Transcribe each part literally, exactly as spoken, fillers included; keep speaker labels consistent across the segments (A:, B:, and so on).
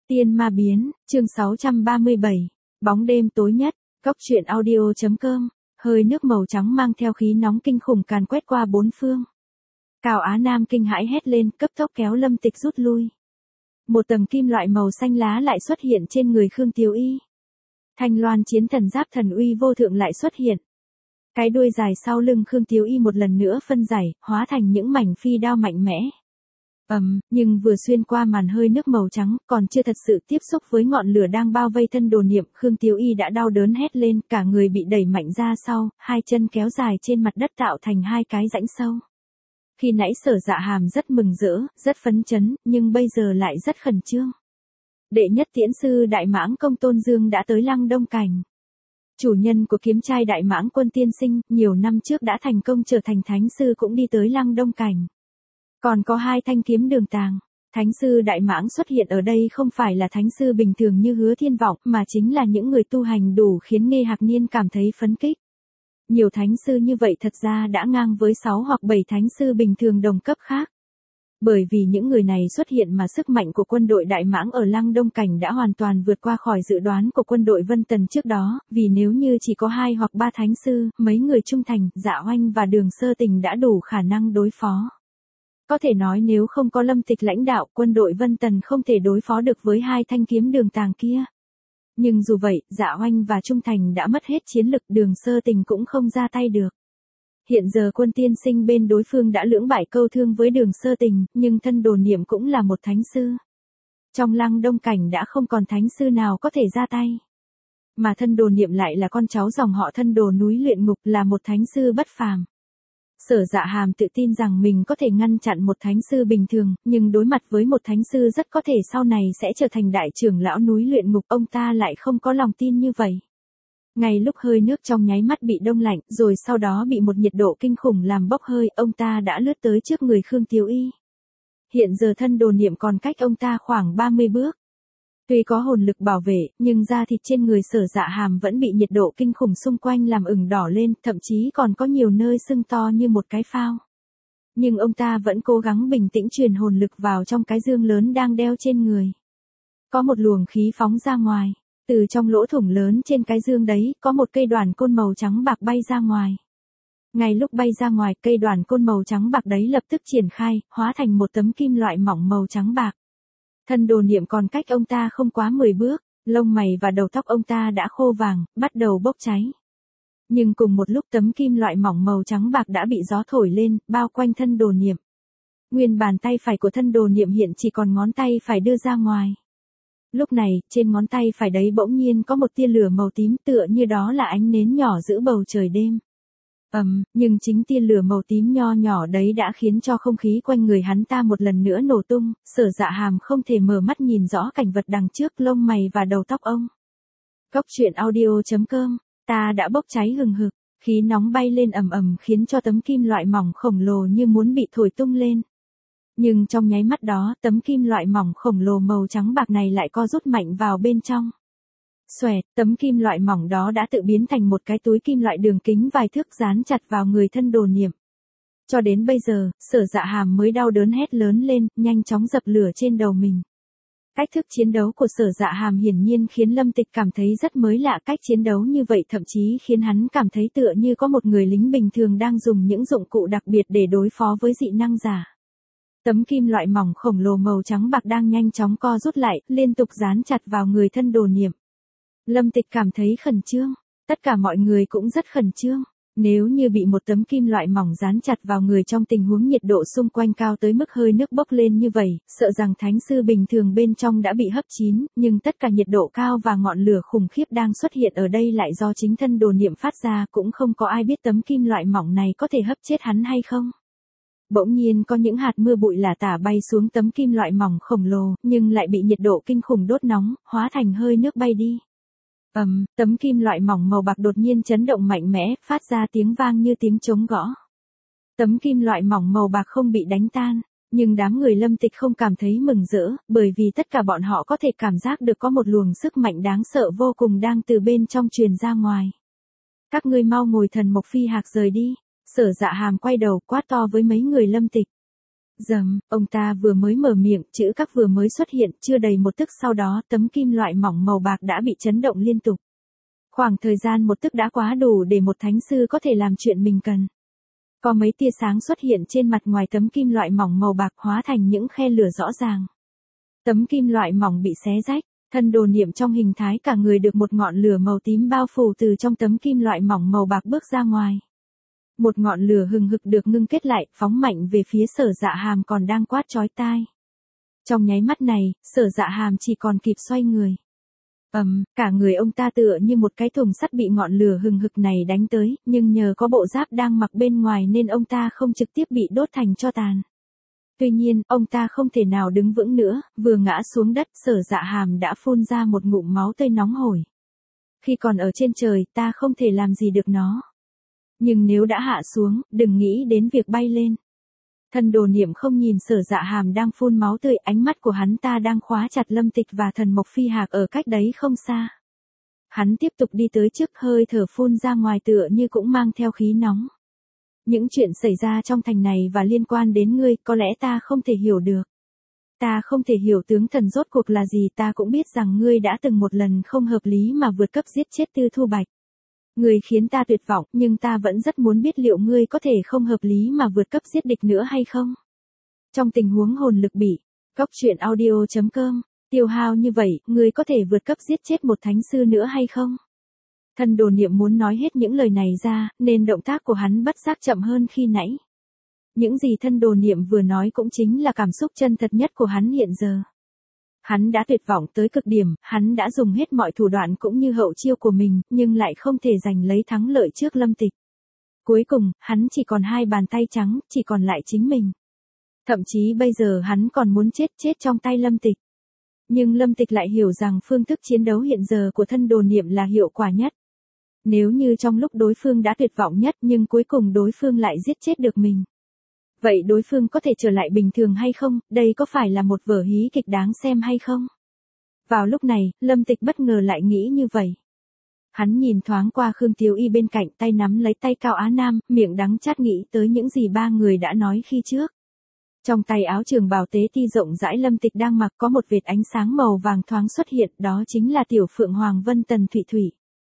A: Tiên ma biến, chương sáu trăm ba mươi bảy, bóng đêm tối nhất, Cốc truyện audio.com, hơi nước màu trắng mang theo khí nóng kinh khủng càn quét qua bốn phương. Cao Á Nam kinh hãi hét lên, cấp tốc kéo Lâm Tịch rút lui. Một tầng kim loại màu xanh lá lại xuất hiện trên người Khương Tiếu Y. Thanh loan chiến thần giáp thần uy vô thượng lại xuất hiện. Cái đuôi dài sau lưng Khương Tiếu Y một lần nữa phân giải, hóa thành những mảnh phi đao mạnh mẽ. Ầm, um, nhưng vừa xuyên qua màn hơi nước màu trắng, còn chưa thật sự tiếp xúc với ngọn lửa đang bao vây thân đồ niệm, Khương Tiếu Y đã đau đớn hét lên, cả người bị đẩy mạnh ra sau, hai chân kéo dài trên mặt đất tạo thành hai cái rãnh sâu. Khi nãy Sở Dạ Hàm rất mừng rỡ, rất phấn chấn, nhưng bây giờ lại rất khẩn trương. Đệ nhất tiễn sư Đại Mãng Công Tôn Dương đã tới Lăng Đông Cảnh. Chủ nhân của kiếm trai Đại Mãng Quân tiên sinh, nhiều năm trước đã thành công trở thành thánh sư cũng đi tới Lăng Đông Cảnh. Còn có hai thanh kiếm đường tàng. Thánh sư Đại Mãng xuất hiện ở đây không phải là thánh sư bình thường như Hứa Thiên Vọng, mà chính là những người tu hành đủ khiến Nghê Hạc Niên cảm thấy phấn kích. Nhiều thánh sư như vậy thật ra đã ngang với sáu hoặc bảy thánh sư bình thường đồng cấp khác. Bởi vì những người này xuất hiện mà sức mạnh của quân đội Đại Mãng ở Lăng Đông Cảnh đã hoàn toàn vượt qua khỏi dự đoán của quân đội Vân Tần trước đó, vì nếu như chỉ có hai hoặc ba thánh sư, mấy người trung thành, Dạ Oanh và Đường Sơ Tình đã đủ khả năng đối phó. Có thể nói nếu không có Lâm Tịch lãnh đạo, quân đội Vân Tần không thể đối phó được với hai thanh kiếm đường tàng kia. Nhưng dù vậy, Dạ Oanh và Trung Thành đã mất hết chiến lực, Đường Sơ Tình cũng không ra tay được. Hiện giờ quân tiên sinh bên đối phương đã lưỡng bại câu thương với Đường Sơ Tình, nhưng thân đồ niệm cũng là một thánh sư. Trong Lăng Đông Cảnh đã không còn thánh sư nào có thể ra tay. Mà thân đồ niệm lại là con cháu dòng họ Thân Đồ núi luyện ngục, là một thánh sư bất phàm. Sở Dạ Hàm tự tin rằng mình có thể ngăn chặn một thánh sư bình thường, nhưng đối mặt với một thánh sư rất có thể sau này sẽ trở thành đại trưởng lão núi luyện ngục, ông ta lại không có lòng tin như vậy. Ngay lúc hơi nước trong nháy mắt bị đông lạnh, rồi sau đó bị một nhiệt độ kinh khủng làm bốc hơi, ông ta đã lướt tới trước người Khương Tiếu Y. Hiện giờ thân đồ niệm còn cách ông ta khoảng ba mươi bước. Tuy có hồn lực bảo vệ, nhưng da thịt trên người Sở Dạ Hàm vẫn bị nhiệt độ kinh khủng xung quanh làm ửng đỏ lên, thậm chí còn có nhiều nơi sưng to như một cái phao. Nhưng ông ta vẫn cố gắng bình tĩnh truyền hồn lực vào trong cái dương lớn đang đeo trên người. Có một luồng khí phóng ra ngoài, từ trong lỗ thủng lớn trên cái dương đấy, có một cây đoàn côn màu trắng bạc bay ra ngoài. Ngay lúc bay ra ngoài, cây đoàn côn màu trắng bạc đấy lập tức triển khai, hóa thành một tấm kim loại mỏng màu trắng bạc. Thân đồ niệm còn cách ông ta không quá mười bước, lông mày và đầu tóc ông ta đã khô vàng, bắt đầu bốc cháy. Nhưng cùng một lúc tấm kim loại mỏng màu trắng bạc đã bị gió thổi lên, bao quanh thân đồ niệm. Nguyên bàn tay phải của thân đồ niệm hiện chỉ còn ngón tay phải đưa ra ngoài. Lúc này, trên ngón tay phải đấy bỗng nhiên có một tia lửa màu tím, tựa như đó là ánh nến nhỏ giữa bầu trời đêm. Ầm, um, nhưng chính tia lửa màu tím nho nhỏ đấy đã khiến cho không khí quanh người hắn ta một lần nữa nổ tung, Sở Dạ Hàm không thể mở mắt nhìn rõ cảnh vật đằng trước, lông mày và đầu tóc ông. Cốc truyện audio.com, ta đã bốc cháy hừng hực, khí nóng bay lên ầm ầm khiến cho tấm kim loại mỏng khổng lồ như muốn bị thổi tung lên. Nhưng trong nháy mắt đó, tấm kim loại mỏng khổng lồ màu trắng bạc này lại co rút mạnh vào bên trong. Xoẹt, tấm kim loại mỏng đó đã tự biến thành một cái túi kim loại đường kính vài thước dán chặt vào người thân đồ niệm. Cho đến bây giờ, Sở Dạ Hàm mới đau đớn hét lớn lên, nhanh chóng dập lửa trên đầu mình. Cách thức chiến đấu của Sở Dạ Hàm hiển nhiên khiến Lâm Tịch cảm thấy rất mới lạ, cách chiến đấu như vậy thậm chí khiến hắn cảm thấy tựa như có một người lính bình thường đang dùng những dụng cụ đặc biệt để đối phó với dị năng giả. Tấm kim loại mỏng khổng lồ màu trắng bạc đang nhanh chóng co rút lại, liên tục dán chặt vào người thân đồ niệm. Lâm Tịch cảm thấy khẩn trương, tất cả mọi người cũng rất khẩn trương. Nếu như bị một tấm kim loại mỏng dán chặt vào người trong tình huống nhiệt độ xung quanh cao tới mức hơi nước bốc lên như vậy, sợ rằng thánh sư bình thường bên trong đã bị hấp chín, nhưng tất cả nhiệt độ cao và ngọn lửa khủng khiếp đang xuất hiện ở đây lại do chính thân đồ niệm phát ra, cũng không có ai biết tấm kim loại mỏng này có thể hấp chết hắn hay không. Bỗng nhiên có những hạt mưa bụi lả tả bay xuống tấm kim loại mỏng khổng lồ, nhưng lại bị nhiệt độ kinh khủng đốt nóng, hóa thành hơi nước bay đi. Ầm, um, tấm kim loại mỏng màu bạc đột nhiên chấn động mạnh mẽ, phát ra tiếng vang như tiếng trống gõ. Tấm kim loại mỏng màu bạc không bị đánh tan, nhưng đám người Lâm Tịch không cảm thấy mừng rỡ, bởi vì tất cả bọn họ có thể cảm giác được có một luồng sức mạnh đáng sợ vô cùng đang từ bên trong truyền ra ngoài. Các ngươi mau ngồi thần mộc phi hạc rời đi. Sở Dạ Hàm quay đầu quát to với mấy người Lâm Tịch. Dầm, ông ta vừa mới mở miệng, chữ các vừa mới xuất hiện, chưa đầy một tức sau đó, tấm kim loại mỏng màu bạc đã bị chấn động liên tục. Khoảng thời gian một tức đã quá đủ để một thánh sư có thể làm chuyện mình cần. Có mấy tia sáng xuất hiện trên mặt ngoài tấm kim loại mỏng màu bạc hóa thành những khe lửa rõ ràng. Tấm kim loại mỏng bị xé rách, thân đồ niệm trong hình thái cả người được một ngọn lửa màu tím bao phủ từ trong tấm kim loại mỏng màu bạc bước ra ngoài. Một ngọn lửa hừng hực được ngưng kết lại, phóng mạnh về phía Sở Dạ Hàm còn đang quát chói tai. Trong nháy mắt này, Sở Dạ Hàm chỉ còn kịp xoay người. Ầm, um, cả người ông ta tựa như một cái thùng sắt bị ngọn lửa hừng hực này đánh tới, nhưng nhờ có bộ giáp đang mặc bên ngoài nên ông ta không trực tiếp bị đốt thành tro tàn. Tuy nhiên, ông ta không thể nào đứng vững nữa, vừa ngã xuống đất, Sở Dạ Hàm đã phun ra một ngụm máu tươi nóng hổi. Khi còn ở trên trời, ta không thể làm gì được nó. Nhưng nếu đã hạ xuống, đừng nghĩ đến việc bay lên. Thần đồ niệm không nhìn Sở Dạ Hàm đang phun máu tươi, ánh mắt của hắn ta đang khóa chặt Lâm Tịch và Thần Mộc Phi Hạc ở cách đấy không xa. Hắn tiếp tục đi tới trước, hơi thở phun ra ngoài tựa như cũng mang theo khí nóng. Những chuyện xảy ra trong thành này và liên quan đến ngươi, có lẽ ta không thể hiểu được. Ta không thể hiểu tướng thần rốt cuộc là gì, ta cũng biết rằng ngươi đã từng một lần không hợp lý mà vượt cấp giết chết Tư Thu Bạch. Ngươi khiến ta tuyệt vọng, nhưng ta vẫn rất muốn biết liệu ngươi có thể không hợp lý mà vượt cấp giết địch nữa hay không. Trong tình huống hồn lực bị, cóc truyện audio chấm com, tiêu hao như vậy, ngươi có thể vượt cấp giết chết một thánh sư nữa hay không? Thần đồ niệm muốn nói hết những lời này ra, nên động tác của hắn bất giác chậm hơn khi nãy. Những gì thân đồ niệm vừa nói cũng chính là cảm xúc chân thật nhất của hắn hiện giờ. Hắn đã tuyệt vọng tới cực điểm, hắn đã dùng hết mọi thủ đoạn cũng như hậu chiêu của mình, nhưng lại không thể giành lấy thắng lợi trước Lâm Tịch. Cuối cùng, hắn chỉ còn hai bàn tay trắng, chỉ còn lại chính mình. Thậm chí bây giờ hắn còn muốn chết chết trong tay Lâm Tịch. Nhưng Lâm Tịch lại hiểu rằng phương thức chiến đấu hiện giờ của thân đồ niệm là hiệu quả nhất. Nếu như trong lúc đối phương đã tuyệt vọng nhất nhưng cuối cùng đối phương lại giết chết được mình. Vậy đối phương có thể trở lại bình thường hay không, đây có phải là một vở hí kịch đáng xem hay không? Vào lúc này, Lâm Tịch bất ngờ lại nghĩ như vậy. Hắn nhìn thoáng qua Khương Tiếu Y bên cạnh, tay nắm lấy tay Cao Á Nam, miệng đắng chát nghĩ tới những gì ba người đã nói khi trước. Trong tay áo trường bào tế ti rộng rãi Lâm Tịch đang mặc có một vệt ánh sáng màu vàng thoáng xuất hiện, đó chính là tiểu phượng Hoàng Vân Tần Thụy Thủy.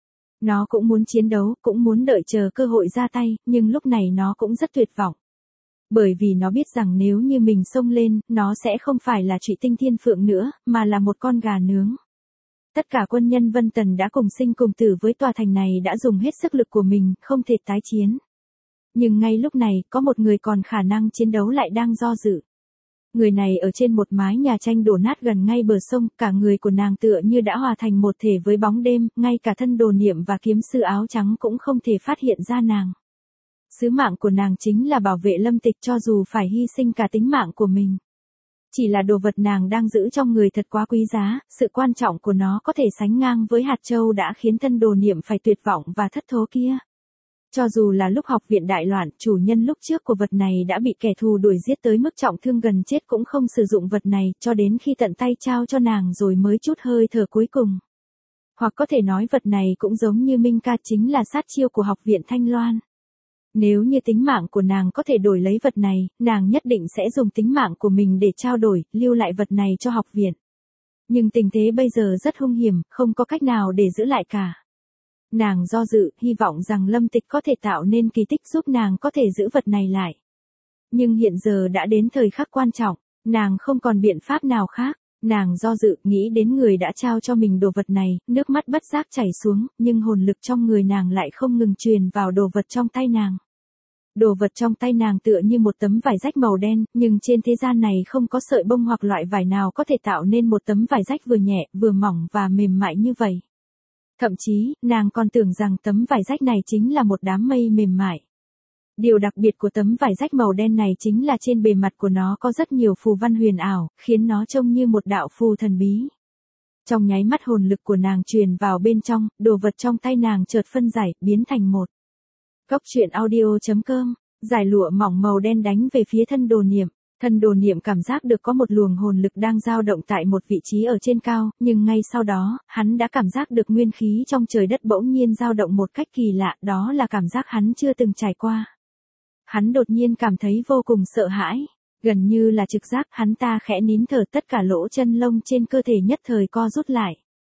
A: Nó cũng muốn chiến đấu, cũng muốn đợi chờ cơ hội ra tay, nhưng lúc này nó cũng rất tuyệt vọng. Bởi vì nó biết rằng nếu như mình xông lên, nó sẽ không phải là Trụy Tinh Thiên Phượng nữa, mà là một con gà nướng. Tất cả quân nhân Vân Tần đã cùng sinh cùng tử với tòa thành này đã dùng hết sức lực của mình, không thể tái chiến. Nhưng ngay lúc này, có một người còn khả năng chiến đấu lại đang do dự. Người này ở trên một mái nhà tranh đổ nát gần ngay bờ sông, cả người của nàng tựa như đã hòa thành một thể với bóng đêm, ngay cả thân đồ niệm và kiếm sư áo trắng cũng không thể phát hiện ra nàng. Sứ mạng của nàng chính là bảo vệ Lâm Tịch cho dù phải hy sinh cả tính mạng của mình. Chỉ là đồ vật nàng đang giữ trong người thật quá quý giá, sự quan trọng của nó có thể sánh ngang với hạt châu đã khiến thân đồ niệm phải tuyệt vọng và thất thố kia. Cho dù là lúc học viện đại loạn, chủ nhân lúc trước của vật này đã bị kẻ thù đuổi giết tới mức trọng thương gần chết cũng không sử dụng vật này, cho đến khi tận tay trao cho nàng rồi mới chút hơi thở cuối cùng. Hoặc có thể nói vật này cũng giống như Minh Ca, chính là sát chiêu của học viện Thanh Loan. Nếu như tính mạng của nàng có thể đổi lấy vật này, nàng nhất định sẽ dùng tính mạng của mình để trao đổi, lưu lại vật này cho học viện. Nhưng tình thế bây giờ rất hung hiểm, không có cách nào để giữ lại cả. Nàng do dự, hy vọng rằng Lâm Tịch có thể tạo nên kỳ tích giúp nàng có thể giữ vật này lại. Nhưng hiện giờ đã đến thời khắc quan trọng, nàng không còn biện pháp nào khác. Nàng do dự, nghĩ đến người đã trao cho mình đồ vật này, nước mắt bất giác chảy xuống, nhưng hồn lực trong người nàng lại không ngừng truyền vào đồ vật trong tay nàng. Đồ vật trong tay nàng tựa như một tấm vải rách màu đen, nhưng trên thế gian này không có sợi bông hoặc loại vải nào có thể tạo nên một tấm vải rách vừa nhẹ, vừa mỏng và mềm mại như vậy. Thậm chí, nàng còn tưởng rằng tấm vải rách này chính là một đám mây mềm mại. Điều đặc biệt của tấm vải rách màu đen này chính là trên bề mặt của nó có rất nhiều phù văn huyền ảo, khiến nó trông như một đạo phù thần bí. Trong nháy mắt hồn lực của nàng truyền vào bên trong, đồ vật trong tay nàng chợt phân giải, biến thành một. Cóc truyện audio chấm com, giải lụa mỏng màu đen đánh về phía thân đồ niệm. Thân đồ niệm cảm giác được có một luồng hồn lực đang dao động tại một vị trí ở trên cao, nhưng ngay sau đó, hắn đã cảm giác được nguyên khí trong trời đất bỗng nhiên dao động một cách kỳ lạ, đó là cảm giác hắn chưa từng trải qua. Hắn đột nhiên cảm thấy vô cùng sợ hãi. Gần như là trực giác, hắn ta khẽ nín thở, tất cả lỗ chân lông trên cơ thể nhất thời co rút lại.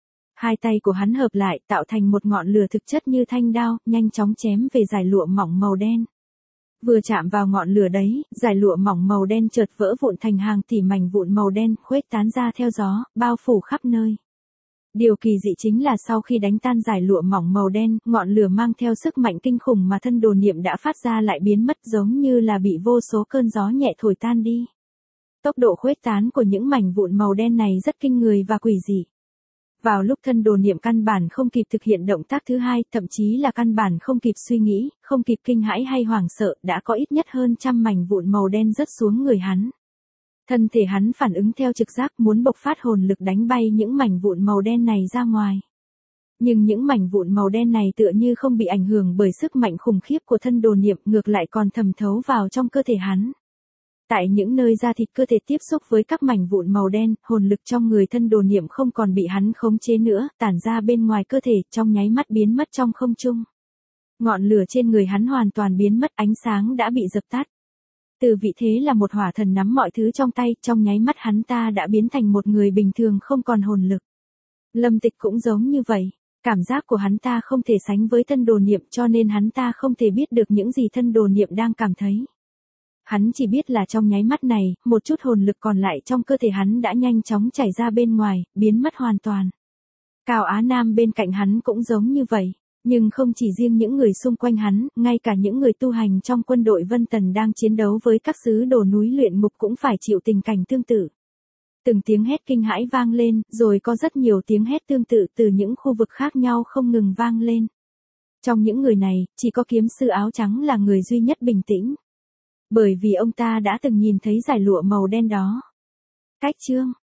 A: Hai tay của hắn hợp lại, tạo thành một ngọn lửa thực chất như thanh đao, nhanh chóng chém về dải lụa mỏng màu đen. Vừa chạm vào ngọn lửa đấy, dải lụa mỏng màu đen chợt vỡ vụn thành hàng tỷ mảnh vụn màu đen, khuếch tán ra theo gió, bao phủ khắp nơi. Điều kỳ dị chính là sau khi đánh tan dải lụa mỏng màu đen, ngọn lửa mang theo sức mạnh kinh khủng mà thân đồ niệm đã phát ra lại biến mất, giống như là bị vô số cơn gió nhẹ thổi tan đi. Tốc độ khuếch tán của những mảnh vụn màu đen này rất kinh người và quỷ dị. Vào lúc thân đồ niệm căn bản không kịp thực hiện động tác thứ hai, thậm chí là căn bản không kịp suy nghĩ, không kịp kinh hãi hay hoảng sợ, đã có ít nhất hơn trăm mảnh vụn màu đen rớt xuống người hắn. Thân thể hắn phản ứng theo trực giác, muốn bộc phát hồn lực đánh bay những mảnh vụn màu đen này ra ngoài. Nhưng những mảnh vụn màu đen này tựa như không bị ảnh hưởng bởi sức mạnh khủng khiếp của thân đồ niệm, ngược lại còn thẩm thấu vào trong cơ thể hắn. Tại những nơi da thịt cơ thể tiếp xúc với các mảnh vụn màu đen, hồn lực trong người thân đồ niệm không còn bị hắn khống chế nữa, tản ra bên ngoài cơ thể, trong nháy mắt biến mất trong không trung. Ngọn lửa trên người hắn hoàn toàn biến mất, ánh sáng đã bị dập tắt. Từ vị thế là một hỏa thần nắm mọi thứ trong tay, trong nháy mắt hắn ta đã biến thành một người bình thường không còn hồn lực. Lâm Tịch cũng giống như vậy, cảm giác của hắn ta không thể sánh với thân đồ niệm, cho nên hắn ta không thể biết được những gì thân đồ niệm đang cảm thấy. Hắn chỉ biết là trong nháy mắt này, một chút hồn lực còn lại trong cơ thể hắn đã nhanh chóng chảy ra bên ngoài, biến mất hoàn toàn. Cao Á Nam bên cạnh hắn cũng giống như vậy, nhưng không chỉ riêng những người xung quanh hắn, ngay cả những người tu hành trong quân đội Vân Tần đang chiến đấu với các sứ đồ núi luyện ngục cũng phải chịu tình cảnh tương tự. Từng tiếng hét kinh hãi vang lên, rồi có rất nhiều tiếng hét tương tự từ những khu vực khác nhau không ngừng vang lên. Trong những người này, chỉ có kiếm sư áo trắng là người duy nhất bình tĩnh. Bởi vì ông ta đã từng nhìn thấy dải lụa màu đen đó. Cách chương